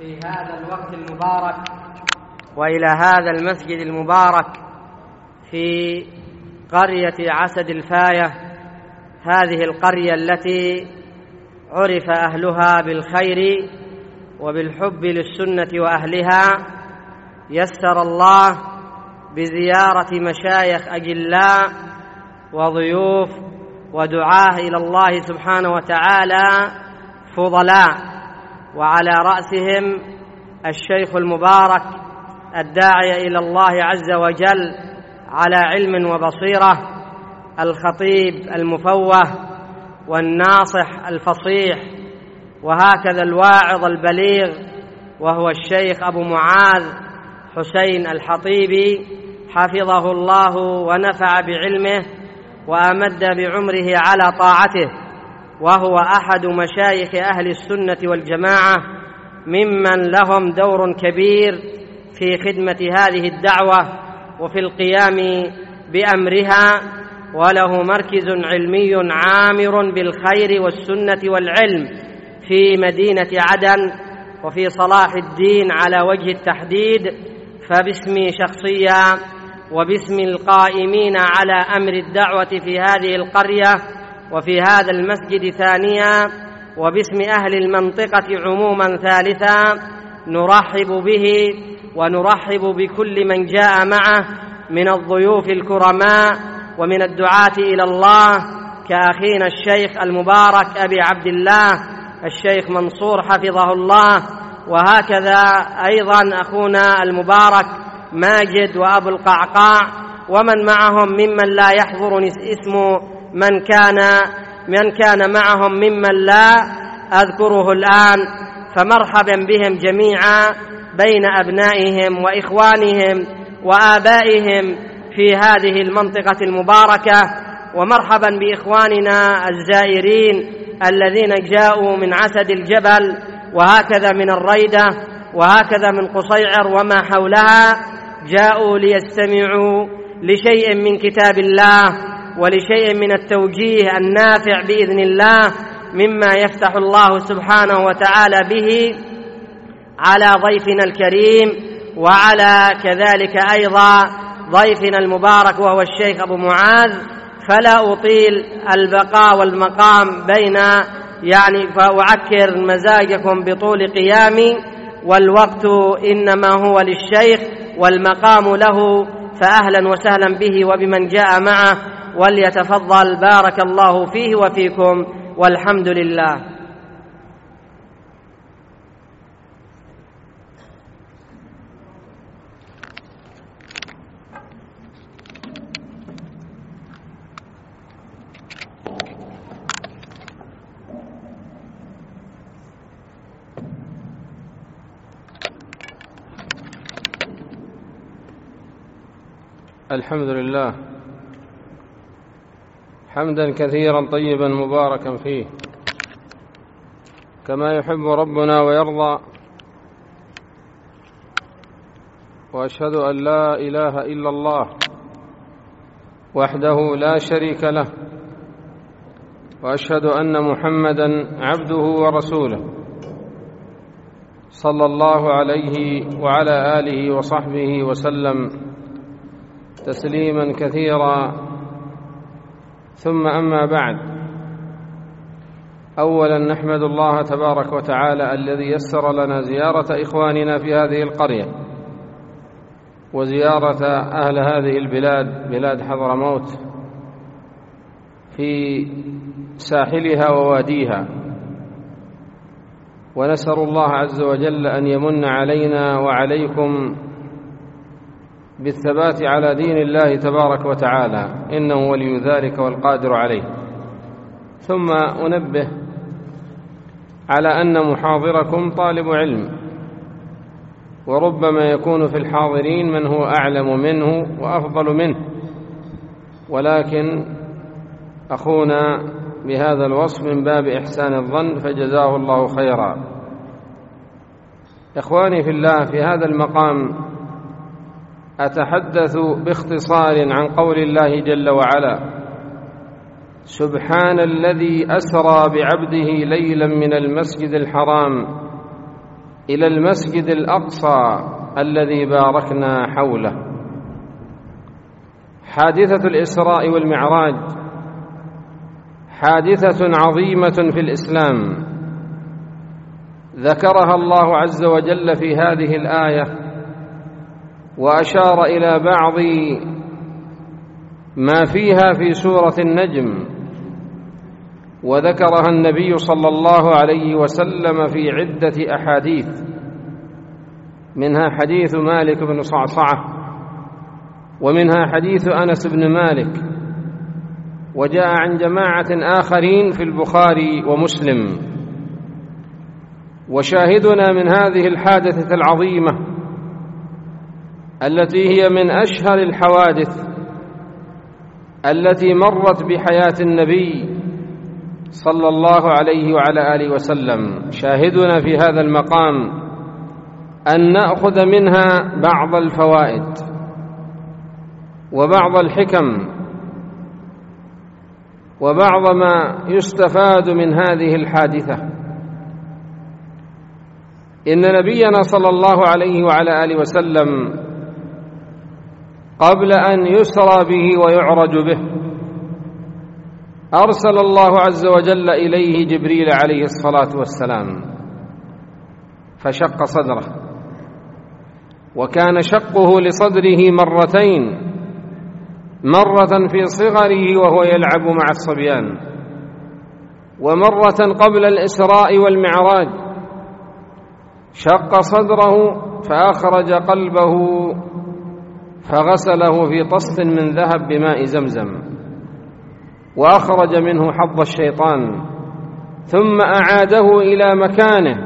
في هذا الوقت المبارك وإلى هذا المسجد المبارك في قرية عسد الفاية، هذه القرية التي عرف أهلها بالخير وبالحب للسنة وأهلها. يسر الله بزيارة مشايخ أجلاء وضيوف ودعاة إلى الله سبحانه وتعالى فضلاء، وعلى رأسهم الشيخ المبارك الداعي إلى الله عز وجل على علم وبصيرة، الخطيب المفوه والناصح الفصيح، وهكذا الواعظ البليغ وهو الشيخ أبو معاذ حسين الحطيبي حفظه الله ونفع بعلمه وأمد بعمره على طاعته، وهو أحد مشايخ أهل السنة والجماعة ممن لهم دور كبير في خدمة هذه الدعوة وفي القيام بأمرها، وله مركز علمي عامر بالخير والسنة والعلم في مدينة عدن وفي صلاح الدين على وجه التحديد. فباسمي شخصيا وباسم القائمين على أمر الدعوة في هذه القرية وفي هذا المسجد ثانيا، وباسم أهل المنطقة عموما ثالثا، نرحب به ونرحب بكل من جاء معه من الضيوف الكرماء ومن الدعاة إلى الله كأخينا الشيخ المبارك أبي عبد الله الشيخ منصور حفظه الله، وهكذا أيضا أخونا المبارك ماجد وأبو القعقاع، ومن معهم ممن لا يحضر اسم من كان معهم ممن لا أذكره الآن، فمرحبا بهم جميعا بين أبنائهم وإخوانهم وآبائهم في هذه المنطقة المباركة، ومرحبا بإخواننا الزائرين الذين جاءوا من عسد الجبل وهكذا من الريدة وهكذا من قصيعر وما حولها، جاءوا ليستمعوا لشيء من كتاب الله ولشيء من التوجيه النافع بإذن الله مما يفتح الله سبحانه وتعالى به على ضيفنا الكريم وعلى كذلك أيضا ضيفنا المبارك وهو الشيخ أبو معاذ. فلا أطيل البقاء والمقام فأعكر مزاجكم بطول قيامي، والوقت إنما هو للشيخ والمقام له، فأهلا وسهلا به وبمن جاء معه، وليتفضل بارك الله فيه وفيكم، والحمد لله. الحمد لله حمدا كثيرا طيبا مباركا فيه كما يحب ربنا ويرضى، وأشهد أن لا إله إلا الله وحده لا شريك له، وأشهد أن محمدا عبده ورسوله صلى الله عليه وعلى آله وصحبه وسلم تسليما كثيرا. ثم أما بعد، أولا نحمد الله تبارك وتعالى الذي يسر لنا زيارة إخواننا في هذه القرية وزيارة أهل هذه البلاد، بلاد حضرموت في ساحلها وواديها، ونسأل الله عز وجل أن يمن علينا وعليكم بالثبات على دين الله تبارك وتعالى، إنه ولي ذلك والقادر عليه. ثم أنبه على أن محاضركم طالب علم، وربما يكون في الحاضرين من هو أعلم منه وأفضل منه، ولكن أخونا بهذا الوصف من باب إحسان الظن فجزاه الله خيرا. إخواني في الله، في هذا المقام أتحدث باختصار عن قول الله جل وعلا: سبحان الذي أسرى بعبده ليلا من المسجد الحرام إلى المسجد الأقصى الذي باركنا حوله. حادثة الإسراء والمعراج حادثة عظيمة في الإسلام ذكرها الله عز وجل في هذه الآية، وأشار إلى بعض ما فيها في سورة النجم، وذكرها النبي صلى الله عليه وسلم في عدة أحاديث، منها حديث مالك بن صعصعة، ومنها حديث أنس بن مالك، وجاء عن جماعة آخرين في البخاري ومسلم. وشاهدنا من هذه الحادثة العظيمة التي هي من أشهر الحوادث التي مرت بحياة النبي صلى الله عليه وعلى آله وسلم، شاهدنا في هذا المقام أن نأخذ منها بعض الفوائد وبعض الحكم وبعض ما يستفاد من هذه الحادثة. إن نبينا صلى الله عليه وعلى آله وسلم قبل أن يسرى به ويعرج به أرسل الله عز وجل إليه جبريل عليه الصلاة والسلام فشق صدره، وكان شقه لصدره مرتين، مرة في صغره وهو يلعب مع الصبيان، ومرة قبل الإسراء والمعراج شق صدره فأخرج قلبه فغسله في طست من ذهب بماء زمزم، وأخرج منه حظ الشيطان ثم أعاده إلى مكانه.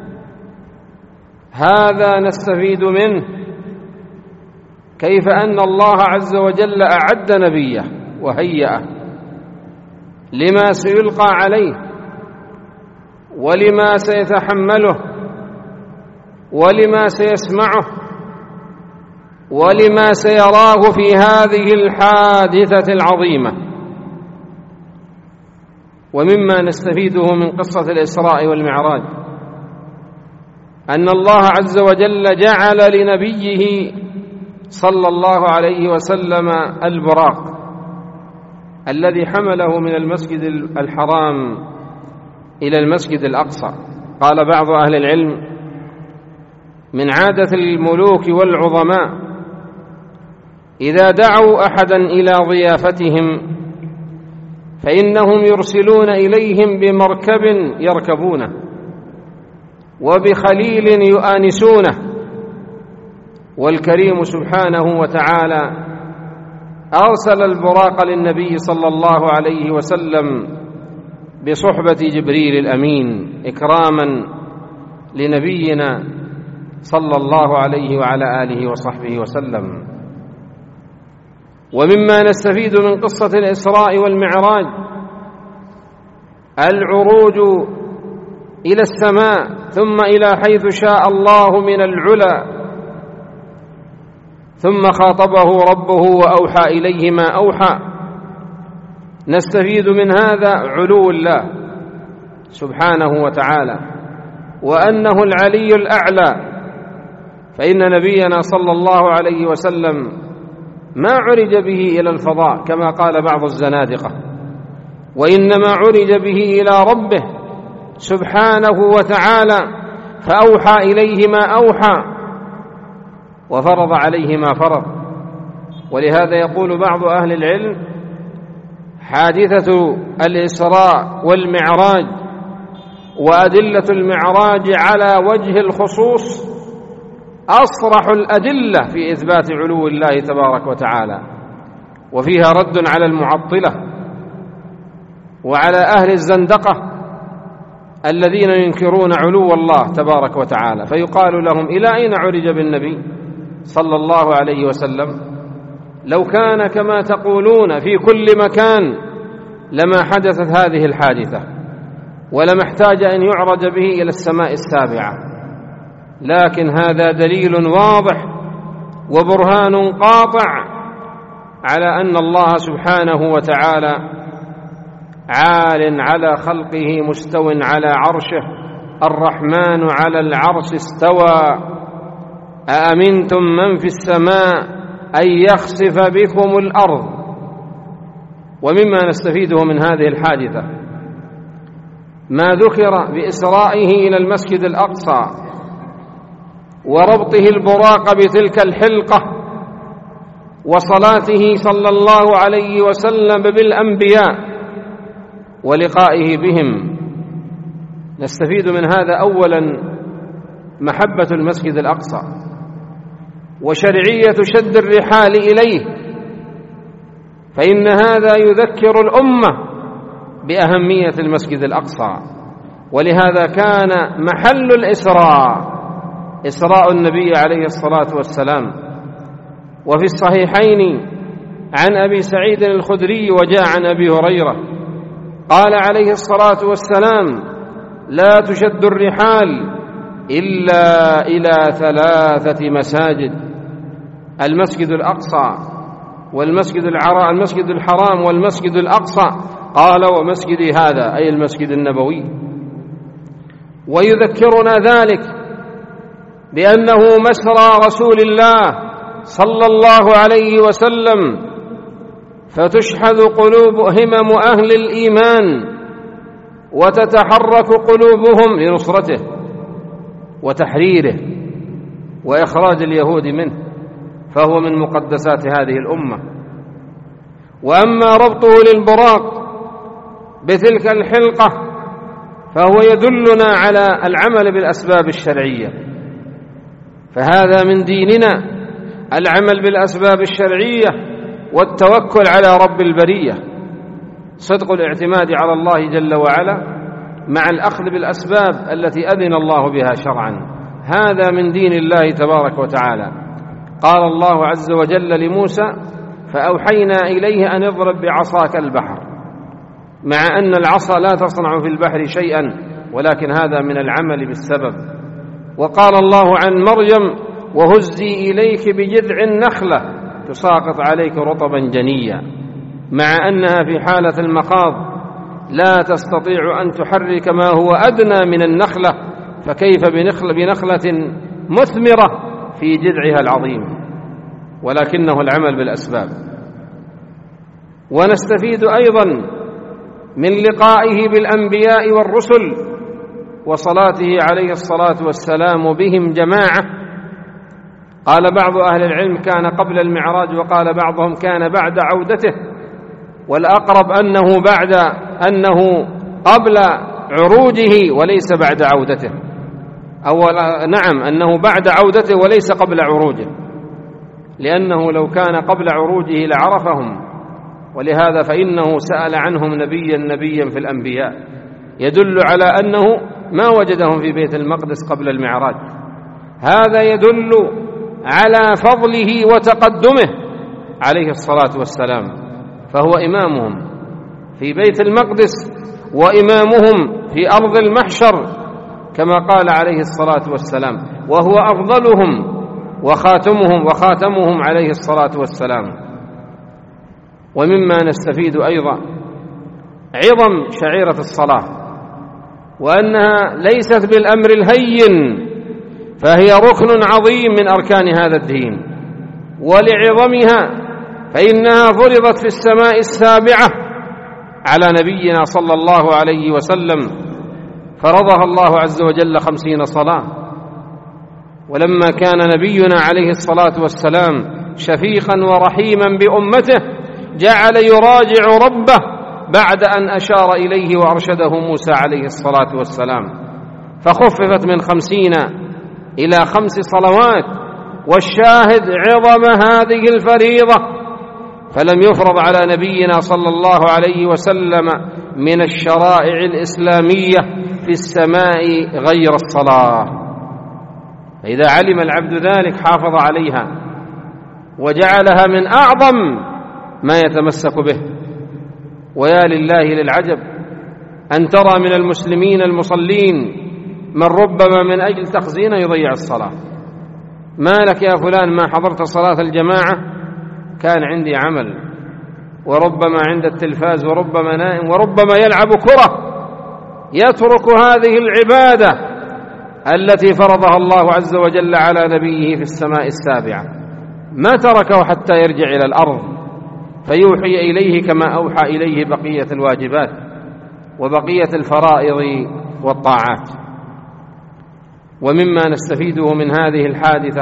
هذا نستفيد منه كيف أن الله عز وجل أعد نبيه وهيأه لما سيلقى عليه ولما سيتحمله ولما سيسمعه ولما سيراه في هذه الحادثة العظيمة. ومما نستفيده من قصة الإسراء والمعراج أن الله عز وجل جعل لنبيه صلى الله عليه وسلم البراق الذي حمله من المسجد الحرام إلى المسجد الأقصى. قال بعض أهل العلم: من عادة الملوك والعظماء إذا دعوا أحدا إلى ضيافتهم فإنهم يرسلون إليهم بمركب يركبونه وبخليل يؤانسونه. والكريم سبحانه وتعالى أرسل البراق للنبي صلى الله عليه وسلم بصحبة جبريل الأمين إكراما لنبينا صلى الله عليه وعلى آله وصحبه وسلم. ومما نستفيد من قصة الإسراء والمعراج العروج إلى السماء ثم إلى حيث شاء الله من العلا، ثم خاطبه ربه وأوحى إليه ما أوحى. نستفيد من هذا علو الله سبحانه وتعالى وأنه العلي الأعلى، فإن نبينا صلى الله عليه وسلم ما عرج به إلى الفضاء كما قال بعض الزنادقة، وإنما عرج به إلى ربه سبحانه وتعالى فأوحى إليه ما أوحى وفرض عليه ما فرض. ولهذا يقول بعض أهل العلم: حادثة الإسراء والمعراج وأدلة المعراج على وجه الخصوص أصرح الأدلة في إثبات علو الله تبارك وتعالى، وفيها رد على المعطلة وعلى أهل الزندقة الذين ينكرون علو الله تبارك وتعالى. فيقال لهم: إلى أين عرج بالنبي صلى الله عليه وسلم؟ لو كان كما تقولون في كل مكان لما حدثت هذه الحادثة ولما احتاج أن يعرج به إلى السماء السابعة. لكن هذا دليل واضح وبرهان قاطع على أن الله سبحانه وتعالى عال على خلقه مستو على عرشه الرحمن على العرش استوى أأمنتم من في السماء أن يخسف بكم الأرض. ومما نستفيده من هذه الحادثة ما ذكر بإسرائه إلى المسجد الأقصى وربطه البراق بتلك الحلقة وصلاته صلى الله عليه وسلم بالأنبياء ولقائه بهم. نستفيد من هذا أولا محبة المسجد الأقصى وشرعية شد الرحال إليه، فإن هذا يذكر الأمة بأهمية المسجد الأقصى. ولهذا كان محل الإسراء إسراء النبي عليه الصلاة والسلام. وفي الصحيحين عن أبي سعيد الخدري وجاء عن أبي هريرة قال عليه الصلاة والسلام: لا تشد الرحال إلا إلى 3 مساجد: المسجد الأقصى والمسجد الحرام والمسجد الأقصى. قال: ومسجدي هذا، أي المسجد النبوي. ويذكرنا ذلك بأنه مسرى رسول الله صلى الله عليه وسلم، فتشحذ همم أهل الإيمان وتتحرك قلوبهم لنصرته وتحريره وإخراج اليهود منه، فهو من مقدسات هذه الأمة. وأما ربطه للبراق بتلك الحلقة فهو يدلنا على العمل بالأسباب الشرعية، فهذا من ديننا العمل بالأسباب الشرعية والتوكل على رب البرية، صدق الاعتماد على الله جل وعلا مع الأخذ بالأسباب التي أذن الله بها شرعا. هذا من دين الله تبارك وتعالى. قال الله عز وجل لموسى: فأوحينا إليه أن اضرب بعصاك البحر، مع أن العصا لا تصنع في البحر شيئا، ولكن هذا من العمل بالسبب. وقال الله عن مريم: وهزي إليك بجذع النخلة تساقط عليك رطبا جنيا، مع أنها في حالة المخاض لا تستطيع أن تحرك ما هو أدنى من النخلة، فكيف بنخلة مثمرة في جذعها العظيم؟ ولكنه العمل بالأسباب. ونستفيد أيضا من لقائه بالأنبياء والرسل وصلاته عليه الصلاة والسلام بهم جماعة. قال بعض أهل العلم كان قبل المعراج، وقال بعضهم كان بعد عودته، والأقرب أنه قبل عروجه وليس بعد عودته، أو نعم أنه بعد عودته وليس قبل عروجه، لأنه لو كان قبل عروجه لعرفهم، ولهذا فإنه سأل عنهم نبيا في الأنبياء، يدل على أنه ما وجدهم في بيت المقدس قبل المعراج. هذا يدل على فضله وتقدمه عليه الصلاة والسلام، فهو إمامهم في بيت المقدس وإمامهم في أرض المحشر كما قال عليه الصلاة والسلام، وهو أفضلهم وخاتمهم عليه الصلاة والسلام. ومما نستفيد أيضا عظم شعيرة الصلاة، وأنها ليست بالأمر الهين، فهي ركن عظيم من أركان هذا الدين. ولعظمها فإنها فرضت في السماء السابعة على نبينا صلى الله عليه وسلم، فرضها الله عز وجل 50 صلاة. ولما كان نبينا عليه الصلاة والسلام شفيقا ورحيما بأمته جعل يراجع ربه بعد أن أشار إليه وأرشده موسى عليه الصلاة والسلام، فخففت من 50 إلى 5 صلوات. والشاهد عظم هذه الفريضة، فلم يفرض على نبينا صلى الله عليه وسلم من الشرائع الإسلامية في السماء غير الصلاة. فإذا علم العبد ذلك حافظ عليها وجعلها من أعظم ما يتمسك به. ويا لله للعجب أن ترى من المسلمين المصلين من ربما من أجل تخزينه يضيع الصلاة. ما لك يا فلان ما حضرت صلاة الجماعة؟ كان عندي عمل، وربما عند التلفاز، وربما نائم، وربما يلعب كرة. يترك هذه العبادة التي فرضها الله عز وجل على نبيه في السماء السابعة، ما تركه حتى يرجع إلى الأرض فيوحي إليه كما أوحى إليه بقية الواجبات وبقية الفرائض والطاعات. ومما نستفيده من هذه الحادثة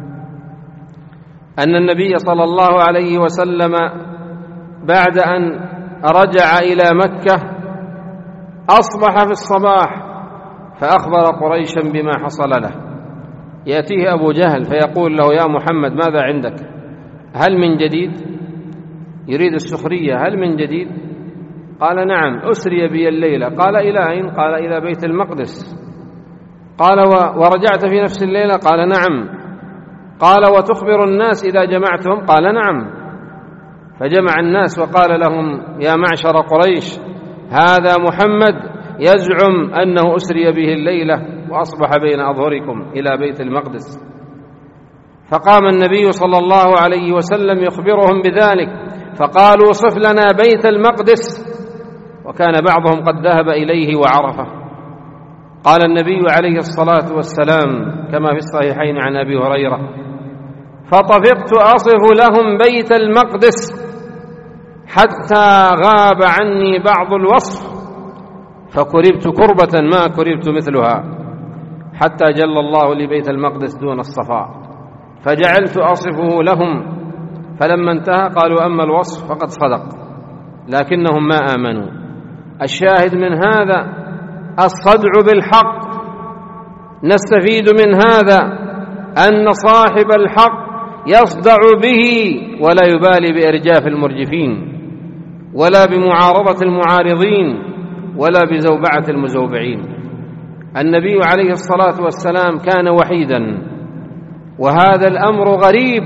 أن النبي صلى الله عليه وسلم بعد أن رجع إلى مكة أصبح في الصباح فأخبر قريشا بما حصل له. يأتيه أبو جهل فيقول له: يا محمد ماذا عندك؟ هل من جديد؟ يريد السخرية: هل من جديد؟ قال: نعم، أسري بي الليلة. قال: إلى أين؟ قال: إلى بيت المقدس. قال: ورجعت في نفس الليلة؟ قال: نعم. قال: وتخبر الناس إذا جمعتهم؟ قال: نعم. فجمع الناس وقال لهم: يا معشر قريش، هذا محمد يزعم أنه أسري به الليلة وأصبح بين أظهركم إلى بيت المقدس. فقام النبي صلى الله عليه وسلم يخبرهم بذلك، فقالوا: صف لنا بيت المقدس. وكان بعضهم قد ذهب إليه وعرفه. قال النبي عليه الصلاة والسلام كما في الصحيحين عن أبي هريرة: فطفقت أصف لهم بيت المقدس حتى غاب عني بعض الوصف، فكربت كربة ما كربت مثلها، حتى جل الله لبيت المقدس دون الصفاء، فجعلت أصفه لهم، فلما انتهى قالوا: أما الوصف فقد صدق، لكنهم ما آمنوا. الشاهد من هذا الصدع بالحق. نستفيد من هذا أن صاحب الحق يصدع به ولا يبالي بإرجاف المرجفين، ولا بمعارضة المعارضين، ولا بزوبعة المزوبعين. النبي عليه الصلاة والسلام كان وحيدا، وهذا الأمر غريب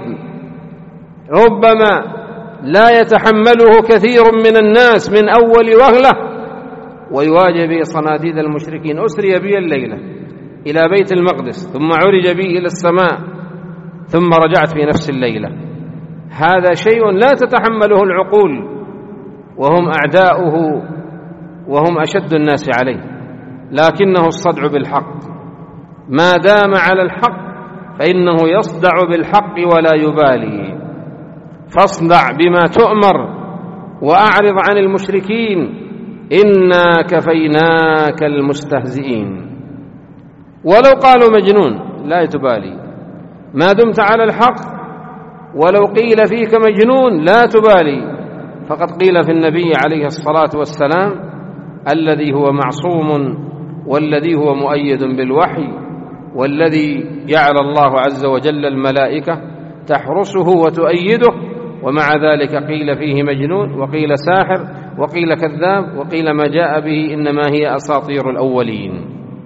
ربما لا يتحمله كثير من الناس من أول وهلة، ويواجه به صناديد المشركين. أسري بي الليلة إلى بيت المقدس، ثم عرج بي إلى السماء، ثم رجعت في نفس الليلة. هذا شيء لا تتحمله العقول، وهم أعداؤه وهم أشد الناس عليه، لكنه الصدع بالحق. ما دام على الحق فإنه يصدع بالحق ولا يبالي. فاصدع بما تؤمر وأعرض عن المشركين، إنا كفيناك المستهزئين. ولو قالوا مجنون لا تبالي، ما دمت على الحق. ولو قيل فيك مجنون لا تبالي، فقد قيل في النبي عليه الصلاة والسلام الذي هو معصوم، والذي هو مؤيد بالوحي، والذي جعل الله عز وجل الملائكة تحرسه وتؤيده، ومع ذلك قيل فيه مجنون، وقيل ساحر، وقيل كذاب، وقيل ما جاء به إنما هي أساطير الأولين.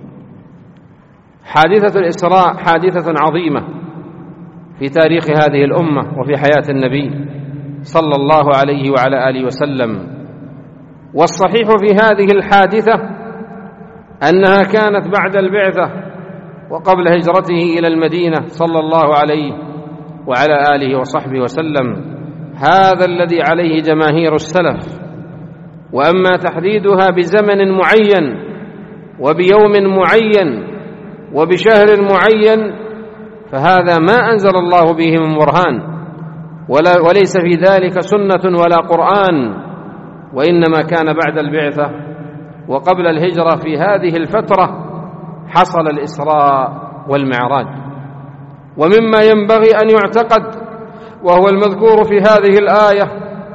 حادثة الإسراء حادثة عظيمة في تاريخ هذه الأمة وفي حياة النبي صلى الله عليه وعلى آله وسلم. والصحيح في هذه الحادثة أنها كانت بعد البعثة وقبل هجرته إلى المدينة صلى الله عليه وعلى آله وصحبه وسلم. هذا الذي عليه جماهير السلف. وأما تحديدها بزمن معين وبيوم معين وبشهر معين فهذا ما أنزل الله به من برهان، وليس في ذلك سنة ولا قرآن، وإنما كان بعد البعثة وقبل الهجرة. في هذه الفترة حصل الإسراء والمعراج. ومما ينبغي أن يعتقد وهو المذكور في هذه الآية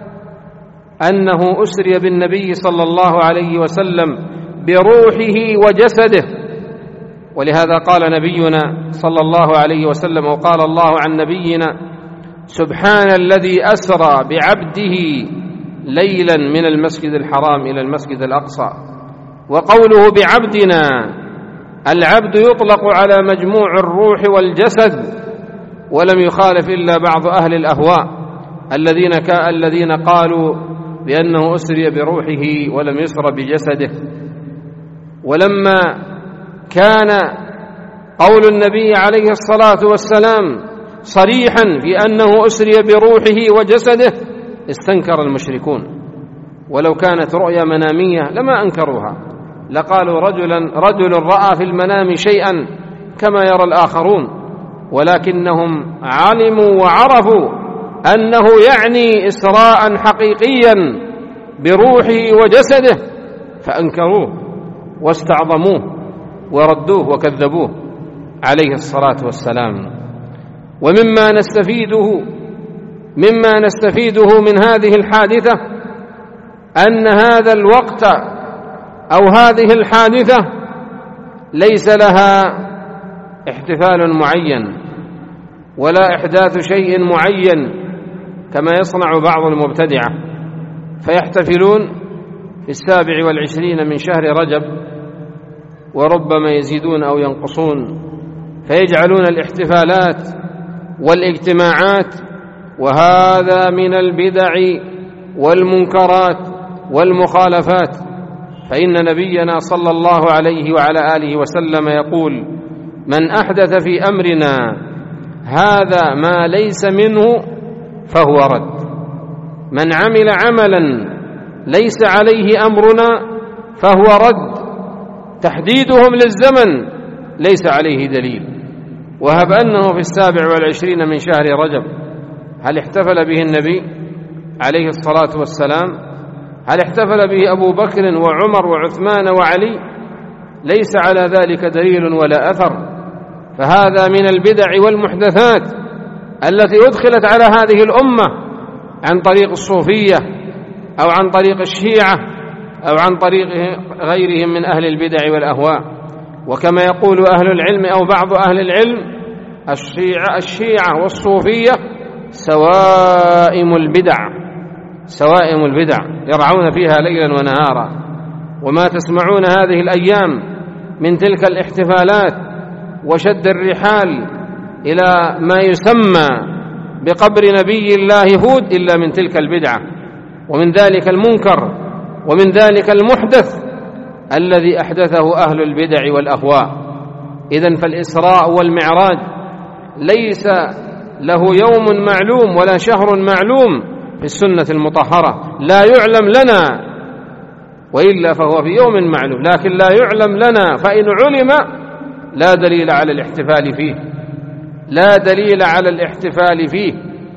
أنه أسري بالنبي صلى الله عليه وسلم بروحه وجسده. ولهذا قال نبينا صلى الله عليه وسلم وقال الله عن نبينا: سبحان الذي أسرى بعبده ليلا من المسجد الحرام إلى المسجد الأقصى. وقوله بعبدنا، العبد يطلق على مجموع الروح والجسد، ولم يخالف إلا بعض أهل الأهواء الذين قالوا بأنه أسري بروحه ولم يسر بجسده. ولما كان قول النبي عليه الصلاة والسلام صريحا في أنه أسري بروحه وجسده استنكر المشركون، ولو كانت رؤيا منامية لما أنكروها، لقالوا رجل رأى في المنام شيئا كما يرى الآخرون، ولكنهم علموا وعرفوا أنه يعني إسراء حقيقيا بروحه وجسده، فأنكروه واستعظموه وردوه وكذبوه عليه الصلاة والسلام. ومما نستفيده من هذه الحادثة أن هذا الوقت أو هذه الحادثة ليس لها احتفال معين ولا إحداث شيء معين كما يصنع بعض المبتدعة، فيحتفلون في 27 من شهر رجب، وربما يزيدون أو ينقصون، فيجعلون الاحتفالات والاجتماعات، وهذا من البدع والمنكرات والمخالفات. فإن نبينا صلى الله عليه وعلى آله وسلم يقول: من أحدث في أمرنا هذا ما ليس منه فهو رد. من عمل عملا ليس عليه أمرنا فهو رد. تحديدهم للزمن ليس عليه دليل. وهب أنه في 27 من شهر رجب، هل احتفل به النبي عليه الصلاة والسلام؟ هل احتفل به أبو بكر وعمر وعثمان وعلي؟ ليس على ذلك دليل ولا أثر. فهذا من البدع والمحدثات التي أدخلت على هذه الأمة عن طريق الصوفية أو عن طريق الشيعة أو عن طريق غيرهم من أهل البدع والأهواء. وكما يقول أهل العلم أو بعض أهل العلم: الشيعة والصوفية سوائم البدع يرعون فيها ليلا ونهارا. وما تسمعون هذه الأيام من تلك الاحتفالات وشد الرحال إلى ما يسمى بقبر نبي الله هود إلا من تلك البدعة ومن ذلك المنكر ومن ذلك المحدث الذي أحدثه أهل البدع والأهواء. إذن فالإسراء والمعراج ليس له يوم معلوم ولا شهر معلوم في السنة المطهرة، لا يعلم لنا، وإلا فهو في يوم معلوم، لكن لا يعلم لنا. فإن علم لا دليل على الاحتفال فيه.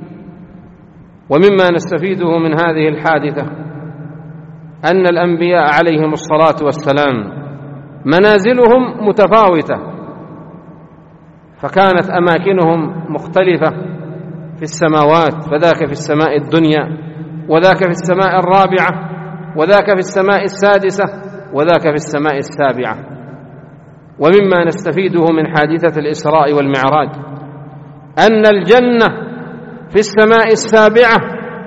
ومما نستفيده من هذه الحادثة أن الأنبياء عليهم الصلاة والسلام منازلهم متفاوتة، فكانت أماكنهم مختلفة في السماوات، فذاك في السماء الدنيا، وذاك في السماء الرابعة، وذاك في السماء السادسة، وذاك في السماء السابعة. ومما نستفيده من حادثة الإسراء والمعراج أن الجنة في السماء السابعة،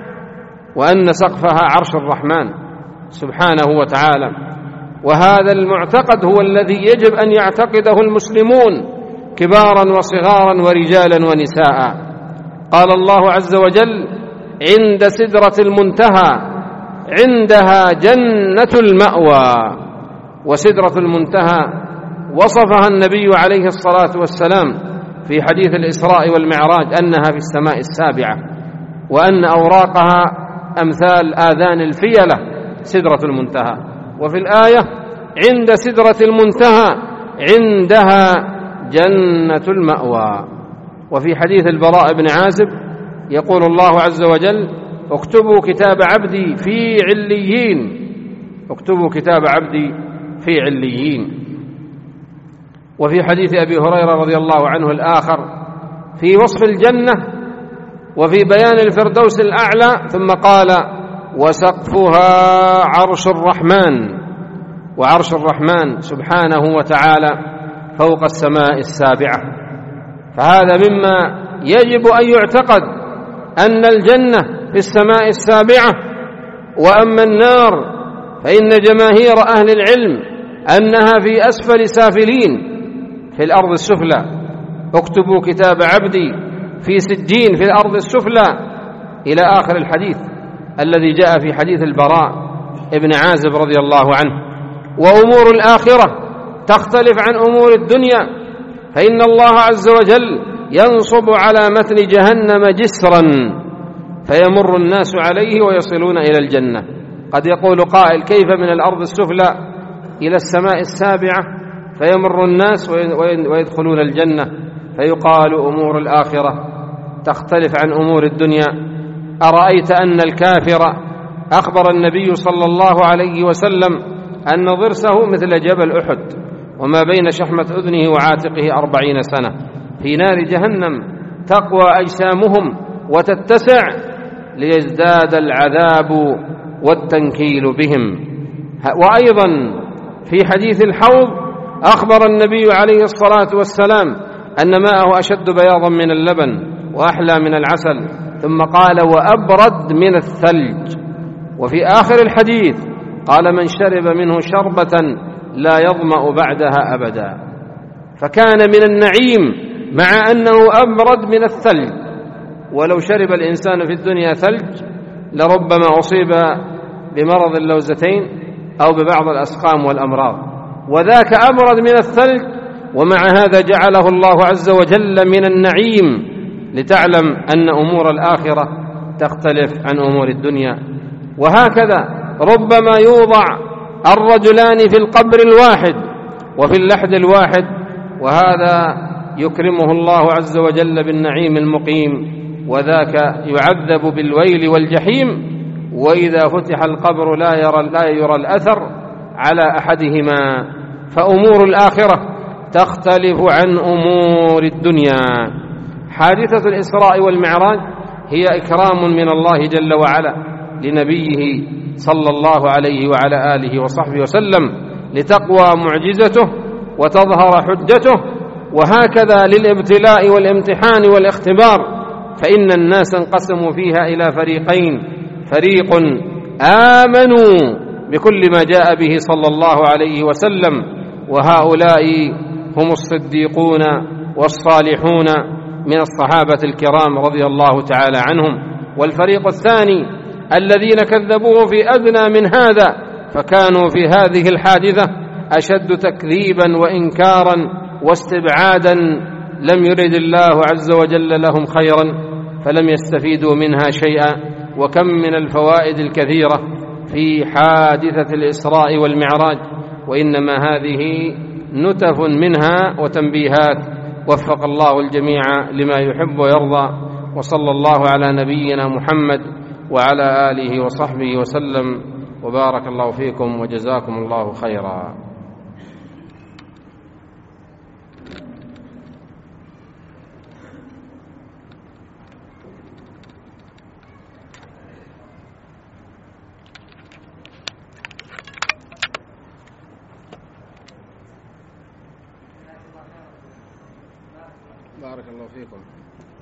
وأن سقفها عرش الرحمن سبحانه وتعالى. وهذا المعتقد هو الذي يجب أن يعتقده المسلمون كبارا وصغارا ورجالا ونساء. قال الله عز وجل: عند سدرة المنتهى عندها جنة المأوى. وسدرة المنتهى وصفها النبي عليه الصلاة والسلام في حديث الإسراء والمعراج أنها في السماء السابعة، وأن أوراقها أمثال آذان الفيلة سدرة المنتهى. وفي الآية: عند سدرة المنتهى عندها جنة المأوى. وفي حديث البراء بن عازب يقول الله عز وجل: اكتبوا كتاب عبدي في عليين، اكتبوا كتاب عبدي في عليين. وفي حديث أبي هريرة رضي الله عنه الآخر في وصف الجنة وفي بيان الفردوس الأعلى، ثم قال: وسقفها عرش الرحمن. وعرش الرحمن سبحانه وتعالى فوق السماء السابعة. فهذا مما يجب أن يعتقد، أن الجنة في السماء السابعة. وأما النار فإن جماهير أهل العلم أنها في أسفل سافلين في الأرض السفلى. اكتبوا كتاب عبدي في سجين في الأرض السفلى إلى آخر الحديث الذي جاء في حديث البراء ابن عازب رضي الله عنه. وأمور الآخرة تختلف عن أمور الدنيا، فإن الله عز وجل ينصب على متن جهنم جسرا فيمر الناس عليه ويصلون إلى الجنة. قد يقول قائل: كيف من الأرض السفلى إلى السماء السابعة؟ فيمر الناس ويدخلون الجنة، فيقال أمور الآخرة تختلف عن أمور الدنيا. أرأيت أن الكافر أخبر النبي صلى الله عليه وسلم أن ضرسه مثل جبل أحد، وما بين شحمة أذنه وعاتقه 40 سنة في نار جهنم، تقوى أجسامهم وتتسع ليزداد العذاب والتنكيل بهم. وأيضا في حديث الحوض أخبر النبي عليه الصلاة والسلام أن ماءه أشد بياضا من اللبن وأحلى من العسل، ثم قال وأبرد من الثلج. وفي آخر الحديث قال من شرب منه شربة لا يظمأ بعدها أبدا. فكان من النعيم مع أنه أبرد من الثلج، ولو شرب الإنسان في الدنيا ثلج لربما أصيب بمرض اللوزتين أو ببعض الأسقام والأمراض، وذاك أبرد من الثلج، ومع هذا جعله الله عز وجل من النعيم، لتعلم أن أمور الآخرة تختلف عن أمور الدنيا. وهكذا ربما يوضع الرجلان في القبر الواحد وفي اللحد الواحد، وهذا يكرمه الله عز وجل بالنعيم المقيم، وذاك يعذب بالويل والجحيم، وإذا فتح القبر لا يرى الأثر على أحدهما. فأمور الآخرة تختلف عن أمور الدنيا. حادثة الإسراء والمعراج هي إكرام من الله جل وعلا لنبيه صلى الله عليه وعلى آله وصحبه وسلم، لتقوى معجزته وتظهر حجته، وهكذا للابتلاء والامتحان والاختبار. فإن الناس انقسموا فيها إلى فريقين: فريق آمنوا بكل ما جاء به صلى الله عليه وسلم، وهؤلاء هم الصديقون والصالحون من الصحابة الكرام رضي الله تعالى عنهم. والفريق الثاني الذين كذبوه في أدنى من هذا، فكانوا في هذه الحادثة أشد تكذيبا وإنكارا واستبعادا، لم يرد الله عز وجل لهم خيرا فلم يستفيدوا منها شيئا. وكم من الفوائد الكثيرة في حادثة الإسراء والمعراج، وإنما هذه نتف منها وتنبيهات. وفق الله الجميع لما يحب ويرضى، وصلى الله على نبينا محمد وعلى آله وصحبه وسلم، وبارك الله فيكم وجزاكم الله خيرا. بارك الله فيكم.